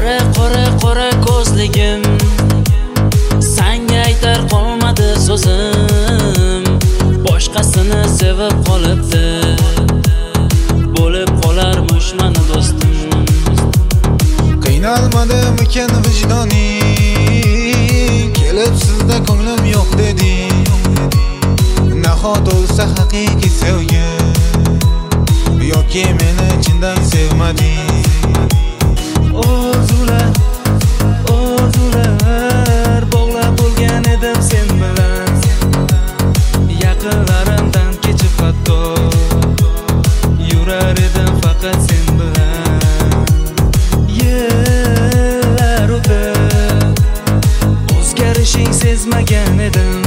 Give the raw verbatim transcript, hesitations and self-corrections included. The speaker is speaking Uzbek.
qora qora qora ko'zligim, senga aytar qolmadi so'zim. Boshqasini sevib qolibdi, bo'lib qolarmish mani do'stim. Qiynalmadimikan vijdoning, kelib sizda ko'nglim yo'q deding. Nahot olsa haqiqiy sevgi, yoki meni chindan sevmading. Orzular, orzular bog'lab bo'lgan edim sen bilan. Yaqinlarimdan kechib hatto yurar edim faqat sen bilan. Yillar o'tib o'zgarishing sezmagan edim.